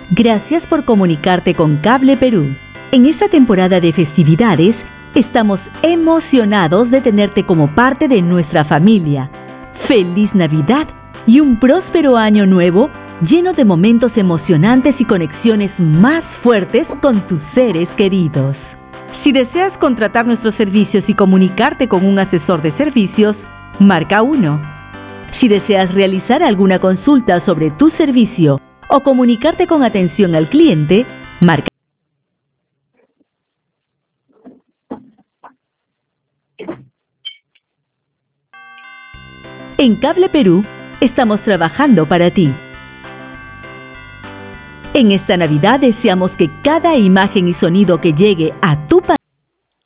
Gracias por comunicarte con Cable Perú. En esta temporada de festividades, estamos emocionados de tenerte como parte de nuestra familia. ¡Feliz Navidad y un próspero año nuevo lleno de momentos emocionantes y conexiones más fuertes con tus seres queridos! Si deseas contratar nuestros servicios y comunicarte con un asesor de servicios, marca 1. Si deseas realizar alguna consulta sobre tu servicio o comunicarte con atención al cliente, marca. En Cable Perú, estamos trabajando para ti. En esta Navidad deseamos que cada imagen y sonido que llegue a